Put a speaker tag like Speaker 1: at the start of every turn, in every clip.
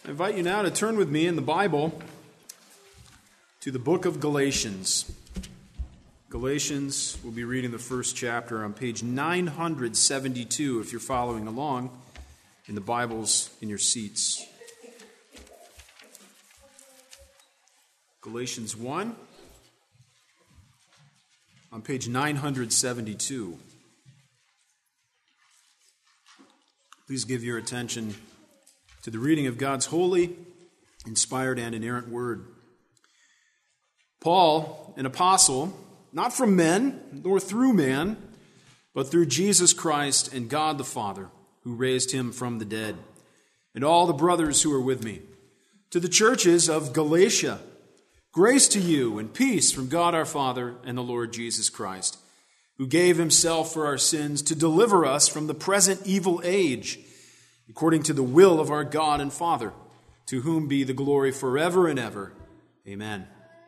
Speaker 1: I invite you now to turn with me in the Bible to the book of Galatians. Galatians, we'll be reading the first chapter on page 972 if you're following along in the Bibles in your seats. Galatians 1 on page 972. Please give your attention to the reading of God's holy, inspired, and inerrant word. Paul, an apostle, not from men, nor through man, but through Jesus Christ and God the Father, who raised him from the dead, and all the brothers who are with me, to the churches of Galatia, grace to you and peace from God our Father and the Lord Jesus Christ, who gave himself for our sins to deliver us from the present evil age, according to the will of our God and Father, to whom be the glory forever and ever. Amen.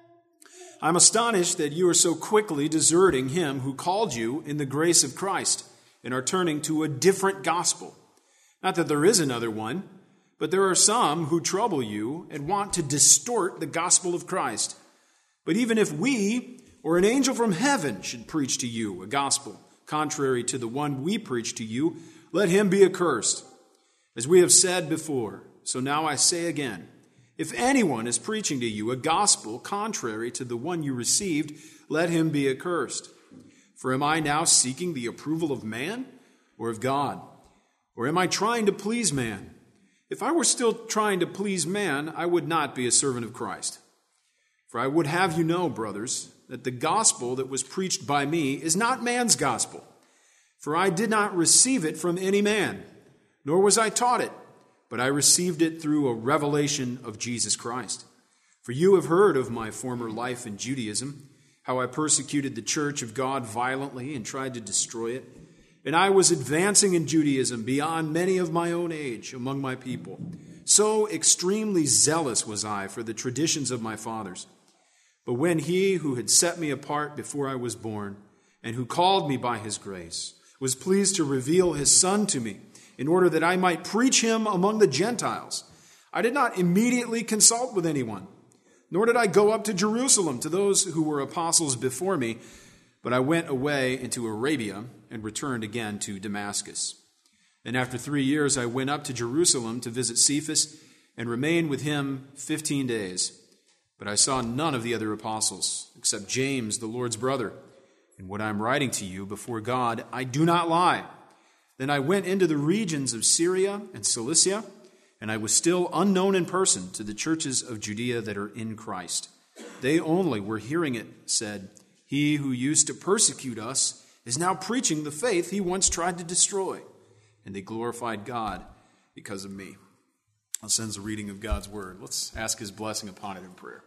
Speaker 1: I'm astonished that you are so quickly deserting him who called you in the grace of Christ and are turning to a different gospel. Not that there is another one, but there are some who trouble you and want to distort the gospel of Christ. But even if we or an angel from heaven should preach to you a gospel contrary to the one we preach to you, let him be accursed. As we have said before, so now I say again, if anyone is preaching to you a gospel contrary to the one you received, let him be accursed. For am I now seeking the approval of man or of God? Or am I trying to please man? If I were still trying to please man, I would not be a servant of Christ. For I would have you know, brothers, that the gospel that was preached by me is not man's gospel. For I did not receive it from any man, nor was I taught it, but I received it through a revelation of Jesus Christ. For you have heard of my former life in Judaism, how I persecuted the church of God violently and tried to destroy it. And I was advancing in Judaism beyond many of my own age among my people. So extremely zealous was I for the traditions of my fathers. But when he who had set me apart before I was born, and who called me by his grace, was pleased to reveal his Son to me, in order that I might preach him among the Gentiles, I did not immediately consult with anyone, nor did I go up to Jerusalem to those who were apostles before me, but I went away into Arabia and returned again to Damascus. And after 3 years I went up to Jerusalem to visit Cephas and remained with him 15 days. But I saw none of the other apostles, except James, the Lord's brother. And what I am writing to you before God, I do not lie. Then I went into the regions of Syria and Cilicia, and I was still unknown in person to the churches of Judea that are in Christ. They only were hearing it said, he who used to persecute us is now preaching the faith he once tried to destroy. And they glorified God because of me. That ends the reading of God's word. Let's ask his blessing upon it in prayer.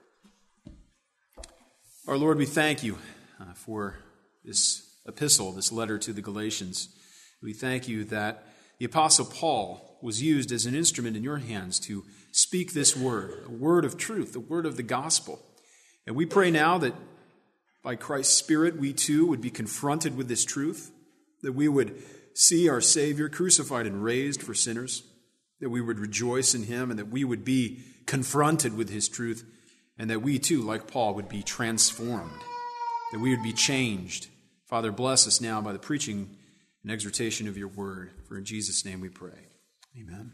Speaker 1: Our Lord, we thank you for this epistle, this letter to the Galatians. We thank you that the Apostle Paul was used as an instrument in your hands to speak this word, a word of truth, the word of the gospel. And we pray now that by Christ's Spirit, we too would be confronted with this truth, that we would see our Savior crucified and raised for sinners, that we would rejoice in him, and that we would be confronted with his truth, and that we too, like Paul, would be transformed, that we would be changed. Father, bless us now by the preaching and exhortation of your word. For in Jesus' name we pray. Amen.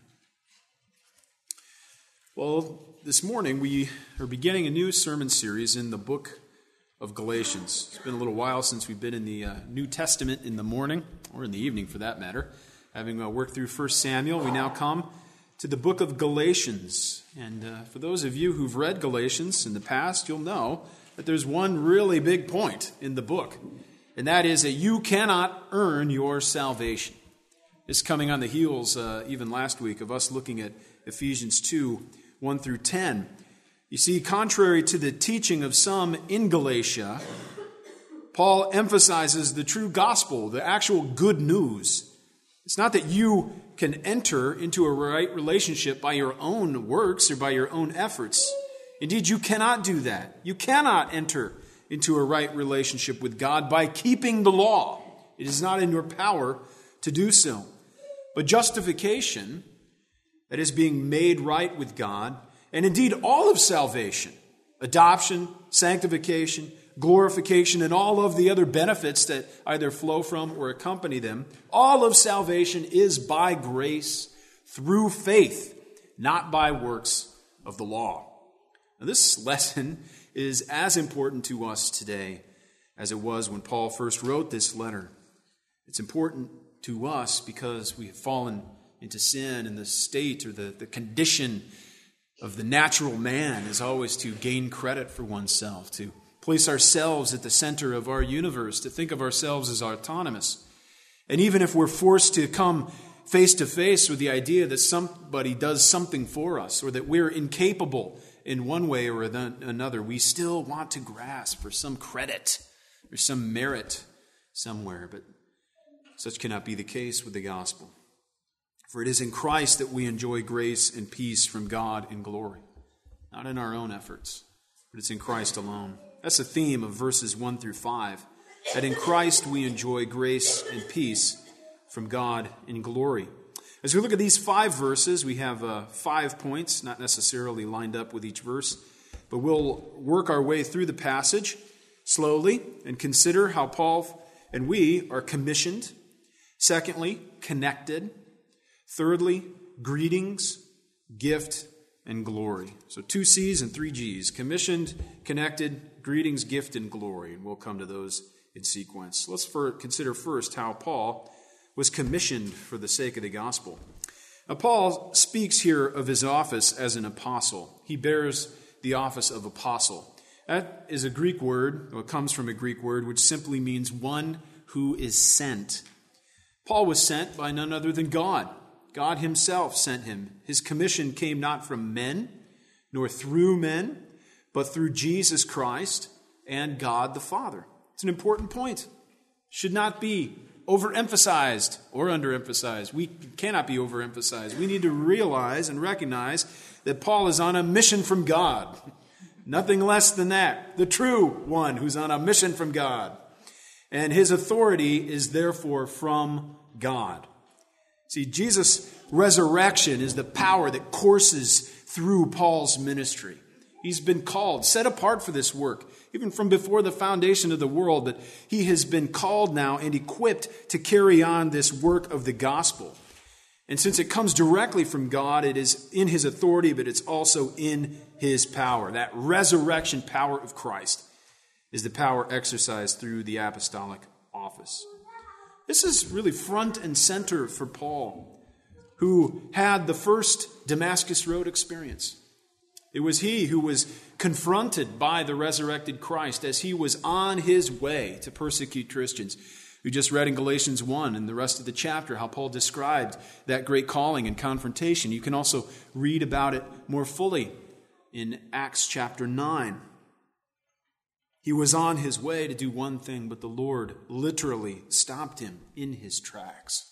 Speaker 1: Well, this morning we are beginning a new sermon series in the book of Galatians. It's been a little while since we've been in the New Testament in the morning, or in the evening for that matter. Having worked through 1 Samuel, we now come to the book of Galatians. And for those of you who've read Galatians in the past, you'll know that there's one really big point in the book. And that is that you cannot earn your salvation. It's coming on the heels, even last week, of us looking at Ephesians 2, 1 through 10. You see, contrary to the teaching of some in Galatia, Paul emphasizes the true gospel, the actual good news. It's not that you can enter into a right relationship by your own works or by your own efforts. Indeed, you cannot do that. You cannot enter into a right relationship with God by keeping the law. It is not in your power to do so. But justification that is being made right with God, and indeed all of salvation, adoption, sanctification, glorification, and all of the other benefits that either flow from or accompany them, all of salvation is by grace through faith, not by works of the law. Now, this lesson is as important to us today as it was when Paul first wrote this letter. It's important to us because we have fallen into sin, and the state or the condition of the natural man is always to gain credit for oneself, to place ourselves at the center of our universe, to think of ourselves as autonomous. And even if we're forced to come face to face with the idea that somebody does something for us or that we're incapable in one way or another, we still want to grasp for some credit or some merit somewhere. But such cannot be the case with the gospel. For it is in Christ that we enjoy grace and peace from God in glory. Not in our own efforts, but it's in Christ alone. That's the theme of verses 1 through 5. That in Christ we enjoy grace and peace from God in glory. As we look at these 5 verses, we have 5 points, not necessarily lined up with each verse, but we'll work our way through the passage slowly and consider how Paul and we are commissioned. Secondly, connected. Thirdly, greetings, gift, and glory. So 2 C's and 3 G's. Commissioned, connected, greetings, gift, and glory. And we'll come to those in sequence. Let's consider first how Paul was commissioned for the sake of the gospel. Now, Paul speaks here of his office as an apostle. He bears the office of apostle. That is a Greek word, or it comes from a Greek word, which simply means one who is sent. Paul was sent by none other than God. God himself sent him. His commission came not from men, nor through men, but through Jesus Christ and God the Father. It's an important point. Should not be overemphasized or underemphasized. We cannot be overemphasized. We need to realize and recognize that Paul is on a mission from God. Nothing less than that. The true one who's on a mission from God. And his authority is therefore from God. See, Jesus' resurrection is the power that courses through Paul's ministry. He's been called, set apart for this work, even from before the foundation of the world, that he has been called now and equipped to carry on this work of the gospel. And since it comes directly from God, it is in his authority, but it's also in his power. That resurrection power of Christ is the power exercised through the apostolic office. This is really front and center for Paul, who had the first Damascus Road experience. It was he who was confronted by the resurrected Christ as he was on his way to persecute Christians. We just read in Galatians 1 and the rest of the chapter how Paul described that great calling and confrontation. You can also read about it more fully in Acts chapter 9. He was on his way to do one thing, but the Lord literally stopped him in his tracks.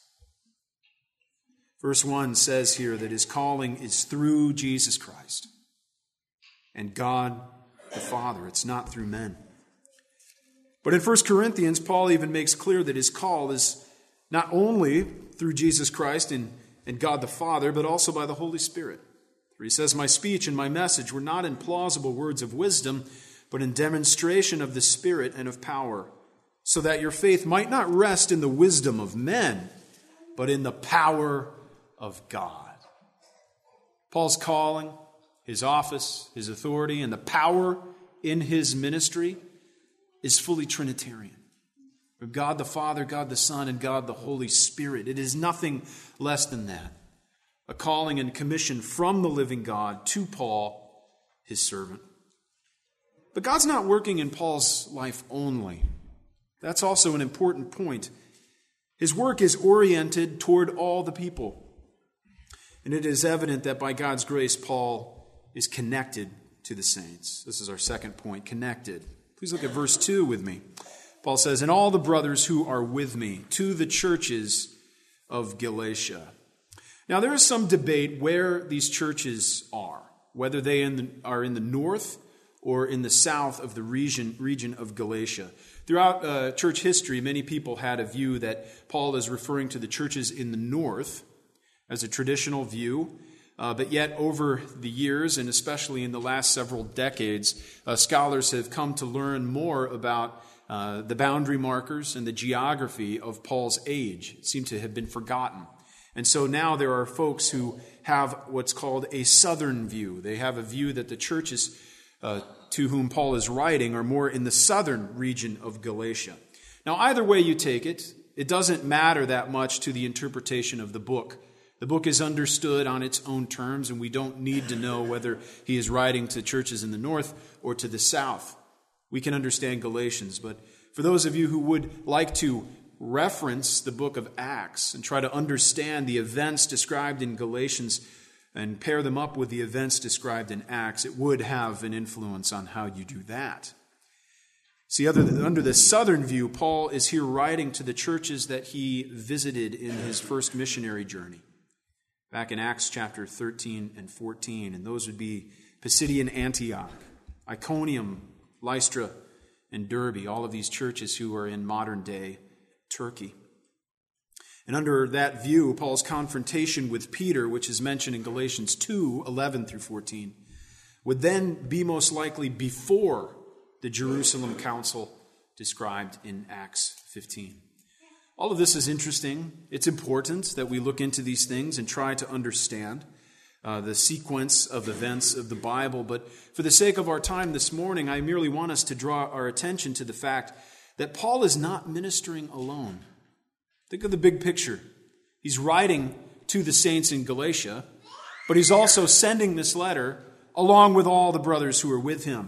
Speaker 1: Verse 1 says here that his calling is through Jesus Christ and God the Father. It's not through men. But in 1 Corinthians, Paul even makes clear that his call is not only through Jesus Christ and God the Father, but also by the Holy Spirit. For he says, "My speech and my message were not in plausible words of wisdom, but in demonstration of the Spirit and of power, so that your faith might not rest in the wisdom of men, but in the power of God." Paul's calling, his office, his authority, and the power in his ministry is fully Trinitarian. From God the Father, God the Son, and God the Holy Spirit. It is nothing less than that. A calling and commission from the living God to Paul, his servant. But God's not working in Paul's life only. That's also an important point. His work is oriented toward all the people. And it is evident that by God's grace, Paul is connected to the saints. This is our second point, connected. Please look at verse 2 with me. Paul says, "And all the brothers who are with me to the churches of Galatia." Now, there is some debate where these churches are, whether they are in the north or in the south of the region of Galatia. Throughout church history, many people had a view that Paul is referring to the churches in the north as a traditional view. But yet over the years, and especially in the last several decades, scholars have come to learn more about the boundary markers and the geography of Paul's age. It seemed to have been forgotten. And so now there are folks who have what's called a southern view. They have a view that the churches to whom Paul is writing are more in the southern region of Galatia. Now, either way you take it, it doesn't matter that much to the interpretation of the book. The book is understood on its own terms, and we don't need to know whether he is writing to churches in the north or to the south. We can understand Galatians, but for those of you who would like to reference the book of Acts and try to understand the events described in Galatians and pair them up with the events described in Acts, it would have an influence on how you do that. See, under the southern view, Paul is here writing to the churches that he visited in his first missionary journey, back in Acts chapter 13 and 14, and those would be Pisidian Antioch, Iconium, Lystra, and Derbe, all of these churches who are in modern-day Turkey. And under that view, Paul's confrontation with Peter, which is mentioned in Galatians 2, 11 through 14, would then be most likely before the Jerusalem Council described in Acts 15. All of this is interesting. It's important that we look into these things and try to understand the sequence of events of the Bible. But for the sake of our time this morning, I merely want us to draw our attention to the fact that Paul is not ministering alone. Think of the big picture. He's writing to the saints in Galatia, but he's also sending this letter along with all the brothers who are with him.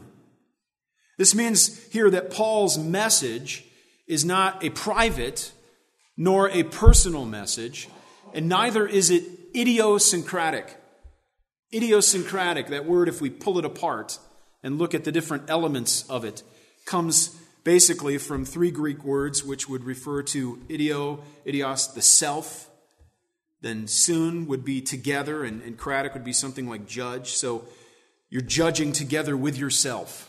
Speaker 1: This means here that Paul's message is not a private nor a personal message, and neither is it idiosyncratic. Idiosyncratic, that word, if we pull it apart and look at the different elements of it, comes basically from three Greek words which would refer to idios, the self. Then sun would be together, and kratic would be something like judge. So you're judging together with yourself.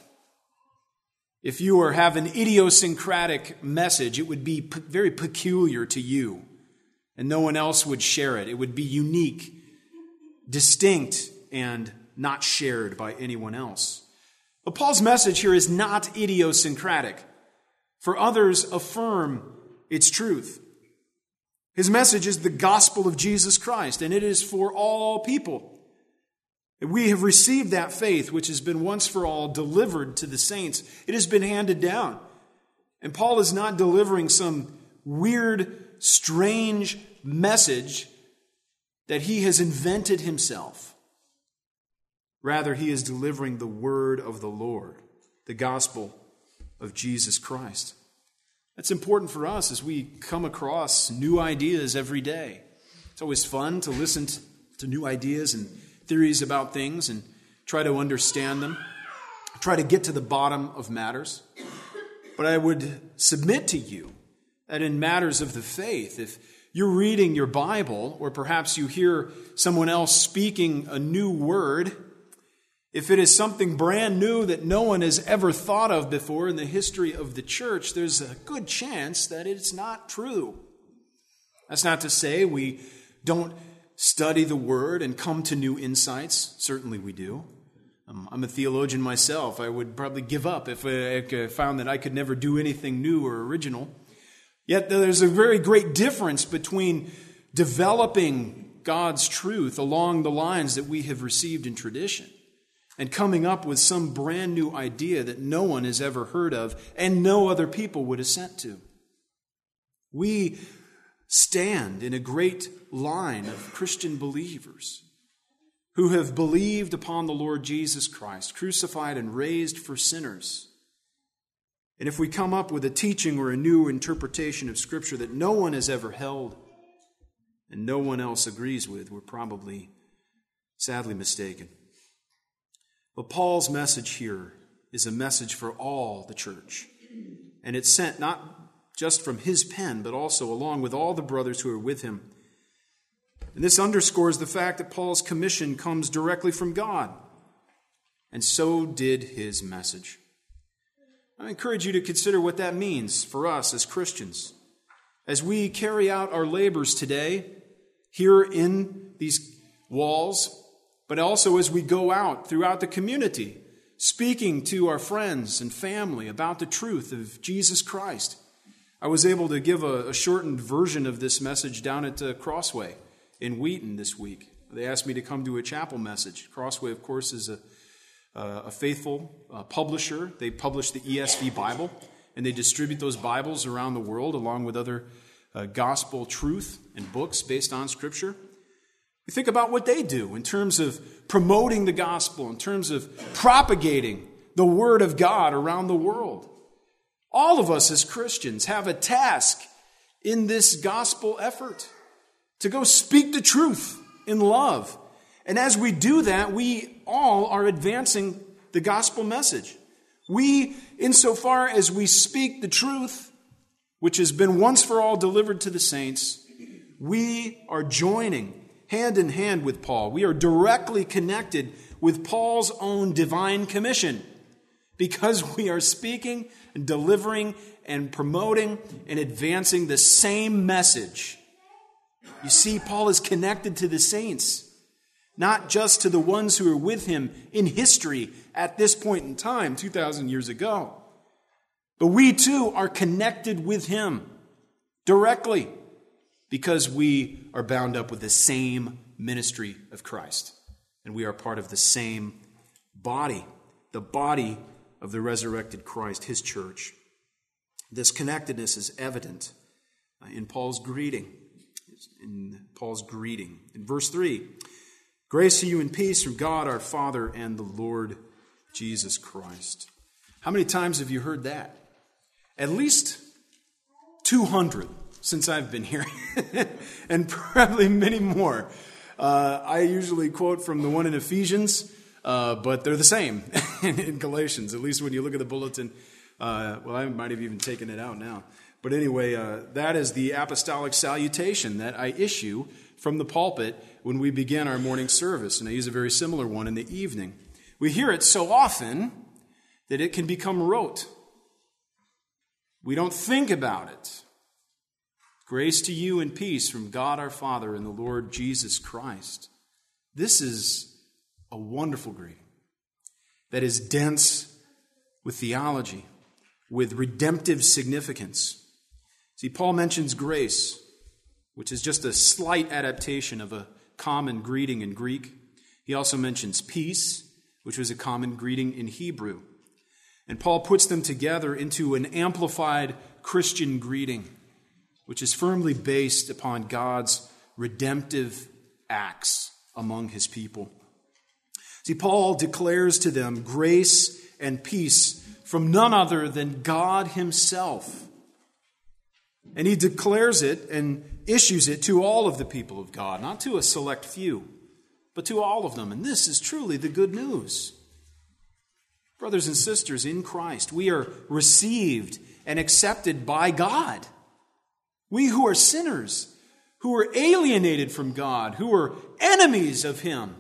Speaker 1: If you have an idiosyncratic message, it would be very peculiar to you, and no one else would share it. It would be unique, distinct, and not shared by anyone else. But Paul's message here is not idiosyncratic, for others affirm its truth. His message is the gospel of Jesus Christ, and it is for all people. And we have received that faith, which has been once for all delivered to the saints. It has been handed down. And Paul is not delivering some weird, strange message that he has invented himself. Rather, he is delivering the word of the Lord, the gospel of Jesus Christ. That's important for us as we come across new ideas every day. It's always fun to listen to new ideas and theories about things and try to understand them, try to get to the bottom of matters. But I would submit to you that in matters of the faith, if you're reading your Bible, or perhaps you hear someone else speaking a new word, if it is something brand new that no one has ever thought of before in the history of the church, there's a good chance that it's not true. That's not to say we don't study the Word and come to new insights. Certainly we do. I'm a theologian myself. I would probably give up if I found that I could never do anything new or original. Yet there's a very great difference between developing God's truth along the lines that we have received in tradition and coming up with some brand new idea that no one has ever heard of and no other people would assent to. We stand in a great line of Christian believers who have believed upon the Lord Jesus Christ, crucified and raised for sinners. And if we come up with a teaching or a new interpretation of Scripture that no one has ever held and no one else agrees with, we're probably sadly mistaken. But Paul's message here is a message for all the church. And it's sent not just from his pen, but also along with all the brothers who are with him. And this underscores the fact that Paul's commission comes directly from God. And so did his message. I encourage you to consider what that means for us as Christians. As we carry out our labors today, here in these walls, but also as we go out throughout the community, speaking to our friends and family about the truth of Jesus Christ. I was able to give a shortened version of this message down at Crossway in Wheaton this week. They asked me to come to a chapel message. Crossway, of course, is a faithful publisher. They publish the ESV Bible, and they distribute those Bibles around the world along with other gospel truth and books based on Scripture. We think about what they do in terms of promoting the gospel, in terms of propagating the Word of God around the world. All of us as Christians have a task in this gospel effort to go speak the truth in love. And as we do that, we all are advancing the gospel message. We, insofar as we speak the truth, which has been once for all delivered to the saints, we are joining hand in hand with Paul. We are directly connected with Paul's own divine commission because we are speaking and delivering and promoting and advancing the same message. You see, Paul is connected to the saints, not just to the ones who are with him in history at this point in time, 2,000 years ago. But we too are connected with him directly because we are bound up with the same ministry of Christ. And we are part of the same body, the body of the resurrected Christ, his church. This connectedness is evident in Paul's greeting. In verse 3, grace to you and peace from God our Father and the Lord Jesus Christ. How many times have you heard that? At least 200 since I've been here, and probably many more. I usually quote from the one in Ephesians, but they're the same in Galatians, at least when you look at the bulletin. Well, I might have even taken it out now. But anyway, that is the apostolic salutation that I issue from the pulpit when we begin our morning service, and I use a very similar one in the evening. We hear it so often that it can become rote. We don't think about it. Grace to you and peace from God our Father and the Lord Jesus Christ. This is a wonderful greeting that is dense with theology, with redemptive significance. See, Paul mentions grace, which is just a slight adaptation of a common greeting in Greek. He also mentions peace, which was a common greeting in Hebrew. And Paul puts them together into an amplified Christian greeting, which is firmly based upon God's redemptive acts among his people. See, Paul declares to them grace and peace from none other than God himself. And he declares it and issues it to all of the people of God, not to a select few, but to all of them. And this is truly the good news. Brothers and sisters in Christ, we are received and accepted by God. We who are sinners, who are alienated from God, who are enemies of him.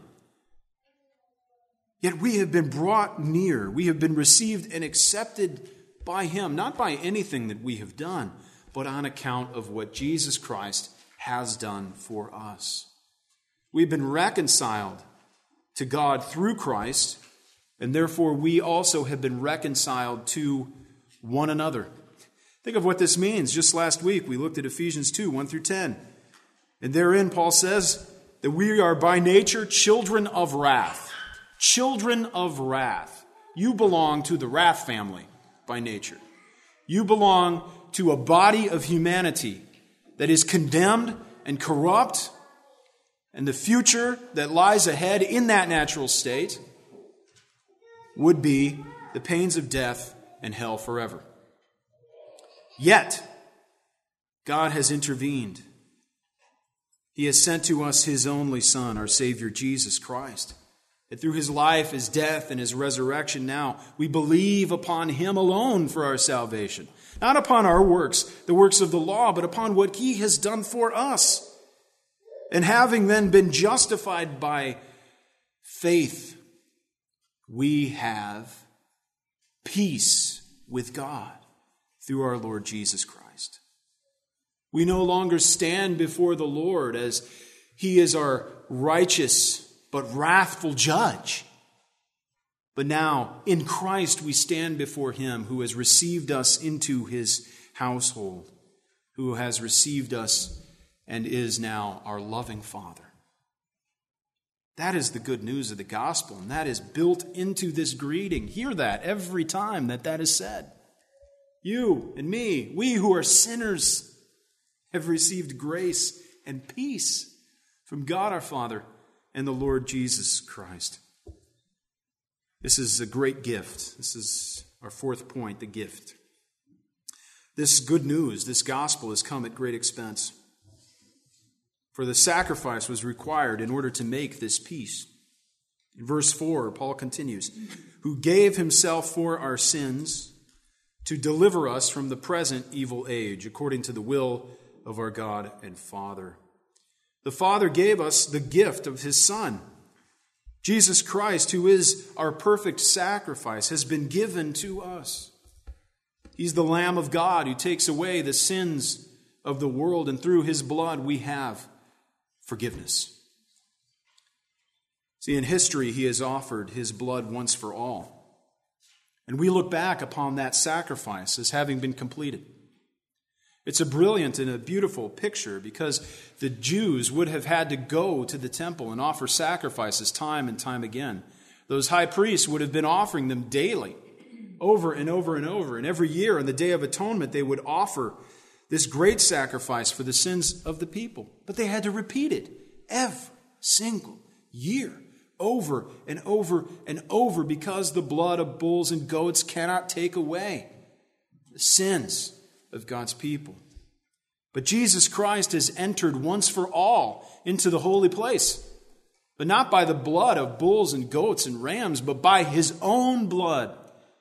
Speaker 1: Yet we have been brought near. We have been received and accepted by him, not by anything that we have done, but on account of what Jesus Christ has done for us. We've been reconciled to God through Christ, and therefore we also have been reconciled to one another. Think of what this means. Just last week we looked at Ephesians 2, 1 through 10. And therein Paul says that we are by nature children of wrath. Children of wrath. You belong to the wrath family by nature. You belong to a body of humanity that is condemned and corrupt, and the future that lies ahead in that natural state would be the pains of death and hell forever. Yet, God has intervened. He has sent to us his only Son, our Savior, Jesus Christ. That through his life, his death, and his resurrection now, we believe upon him alone for our salvation. Not upon our works, the works of the law, but upon what he has done for us. And having then been justified by faith, we have peace with God through our Lord Jesus Christ. We no longer stand before the Lord as he is our righteous but wrathful judge. But now, in Christ, we stand before him who has received us into his household, who has received us and is now our loving Father. That is the good news of the gospel, and that is built into this greeting. Hear that every time that is said. You and me, we who are sinners, have received grace and peace from God our Father and the Lord Jesus Christ. This is a great gift. This is our fourth point, the gift. This good news, this gospel, has come at great expense. For the sacrifice was required in order to make this peace. In verse 4, Paul continues, who gave himself for our sins to deliver us from the present evil age, according to the will of our God and Father. The Father gave us the gift of his Son. Jesus Christ, who is our perfect sacrifice, has been given to us. He's the Lamb of God who takes away the sins of the world, and through his blood we have forgiveness. See, in history, he has offered his blood once for all. And we look back upon that sacrifice as having been completed. It's a brilliant and a beautiful picture because the Jews would have had to go to the temple and offer sacrifices time and time again. Those high priests would have been offering them daily, over and over and over. And every year on the Day of Atonement, they would offer this great sacrifice for the sins of the people. But they had to repeat it every single year, over and over and over, because the blood of bulls and goats cannot take away the sins of God's people. But Jesus Christ has entered once for all into the holy place, but not by the blood of bulls and goats and rams, but by his own blood.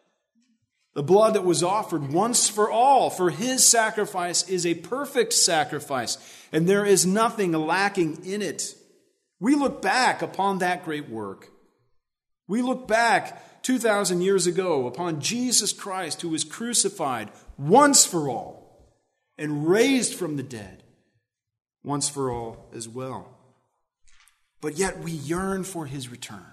Speaker 1: The blood that was offered once for all, for his sacrifice is a perfect sacrifice, and there is nothing lacking in it. We look back upon that great work. We look back 2,000 years ago upon Jesus Christ, who was crucified once for all and raised from the dead once for all as well. But yet we yearn for his return.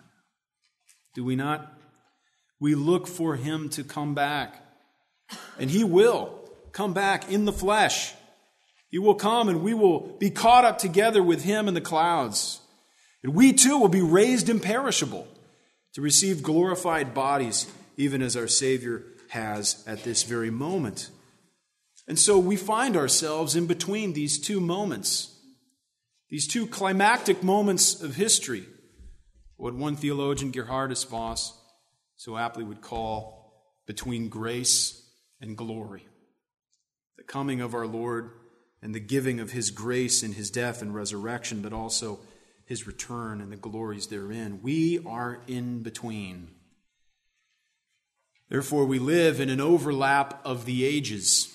Speaker 1: Do we not? We look for him to come back. And he will come back in the flesh. He will come and we will be caught up together with him in the clouds. And we too will be raised imperishable to receive glorified bodies, even as our Savior has at this very moment. And so we find ourselves in between these two moments, these two climactic moments of history, what one theologian, Gerhardus Voss, so aptly would call between grace and glory. The coming of our Lord and the giving of his grace in his death and resurrection, but also his return and the glories therein. We are in between. Therefore, we live in an overlap of the ages.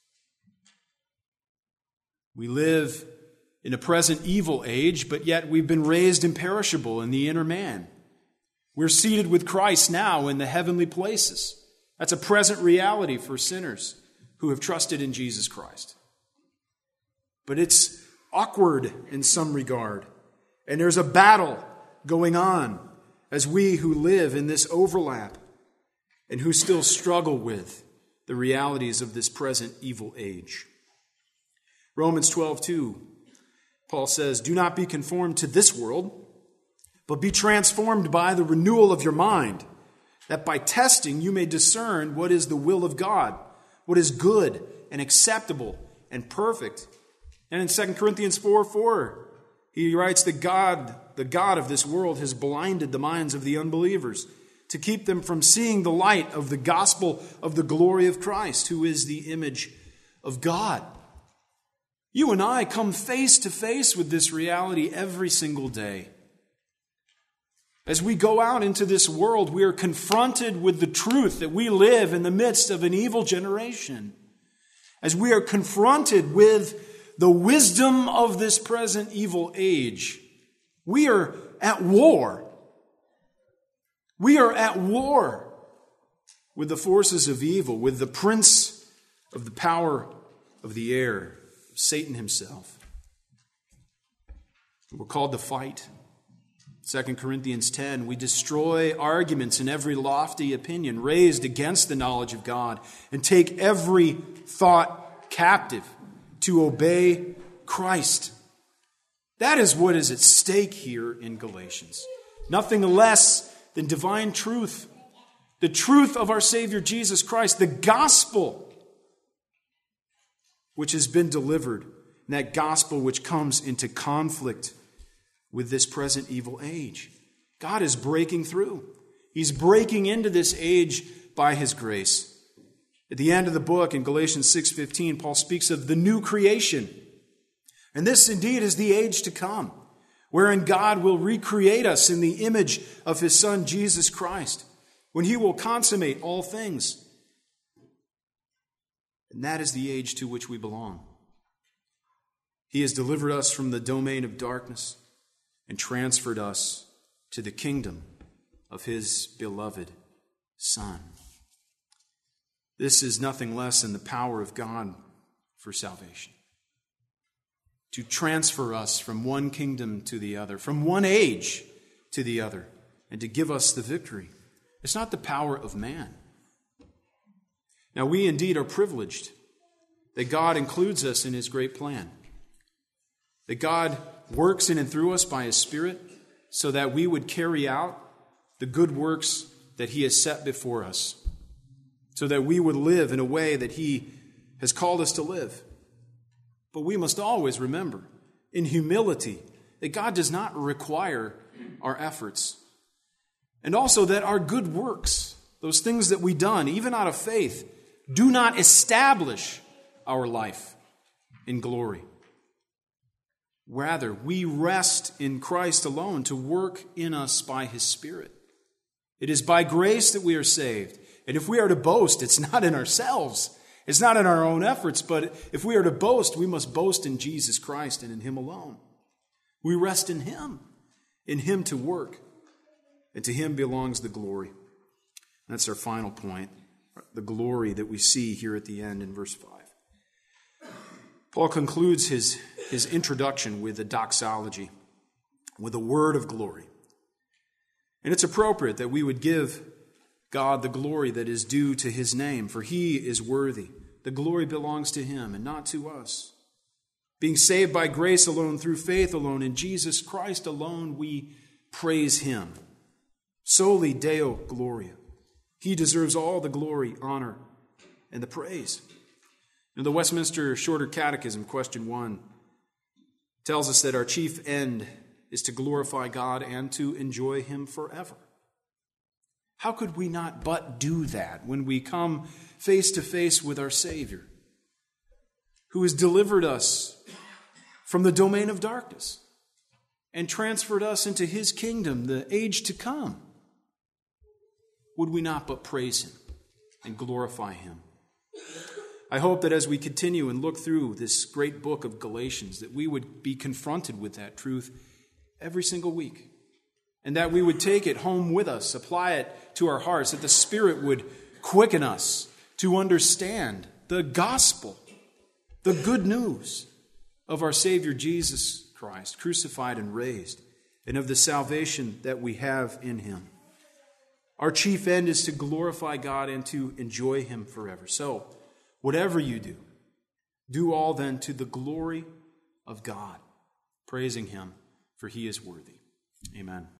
Speaker 1: We live in a present evil age, but yet we've been raised imperishable in the inner man. We're seated with Christ now in the heavenly places. That's a present reality for sinners who have trusted in Jesus Christ. But it's awkward in some regard. And there's a battle going on as we who live in this overlap and who still struggle with the realities of this present evil age. Romans 12:2, Paul says, "Do not be conformed to this world, but be transformed by the renewal of your mind, that by testing you may discern what is the will of God, what is good and acceptable and perfect." And in 2 Corinthians 4:4, he writes that the God of this world has blinded the minds of the unbelievers to keep them from seeing the light of the gospel of the glory of Christ, who is the image of God. You and I come face to face with this reality every single day. As we go out into this world, we are confronted with the truth that we live in the midst of an evil generation. As we are confronted with the wisdom of this present evil age, we are at war. We are at war with the forces of evil, with the prince of the power of the air, Satan himself. We're called to fight. 2 Corinthians 10, we destroy arguments and every lofty opinion raised against the knowledge of God and take every thought captive to obey Christ. That is what is at stake here in Galatians. Nothing less than divine truth. The truth of our Savior Jesus Christ, the gospel which has been delivered, and that gospel which comes into conflict with this present evil age. God is breaking through. He's breaking into this age by His grace. At the end of the book, in Galatians 6:15, Paul speaks of the new creation. And this indeed is the age to come, wherein God will recreate us in the image of His Son, Jesus Christ, when He will consummate all things. And that is the age to which we belong. He has delivered us from the domain of darkness and transferred us to the kingdom of His beloved Son. This is nothing less than the power of God for salvation. To transfer us from one kingdom to the other, from one age to the other, and to give us the victory. It's not the power of man. Now, we indeed are privileged that God includes us in His great plan. That God works in and through us by His Spirit so that we would carry out the good works that He has set before us. So that we would live in a way that He has called us to live. But we must always remember, in humility, that God does not require our efforts. And also that our good works, those things that we've done, even out of faith, do not establish our life in glory. Rather, we rest in Christ alone to work in us by His Spirit. It is by grace that we are saved. And if we are to boast, it's not in ourselves. It's not in our own efforts, but if we are to boast, we must boast in Jesus Christ and in Him alone. We rest in Him to work, and to Him belongs the glory. That's our final point, the glory that we see here at the end in verse 5. Paul concludes his introduction with a doxology, with a word of glory. And it's appropriate that we would give God the glory that is due to His name, for He is worthy. The glory belongs to Him and not to us. Being saved by grace alone, through faith alone, in Jesus Christ alone, we praise Him. Soli Deo Gloria. He deserves all the glory, honor, and the praise. And the Westminster Shorter Catechism, question 1, tells us that our chief end is to glorify God and to enjoy Him forever. How could we not but do that when we come face to face with our Savior, who has delivered us from the domain of darkness and transferred us into His kingdom, the age to come? Would we not but praise Him and glorify Him? I hope that as we continue and look through this great book of Galatians, that we would be confronted with that truth every single week, and that we would take it home with us, apply it to our hearts, that the Spirit would quicken us to understand the gospel, the good news of our Savior Jesus Christ, crucified and raised, and of the salvation that we have in Him. Our chief end is to glorify God and to enjoy Him forever. So, whatever you do, do all then to the glory of God, praising Him, for He is worthy. Amen.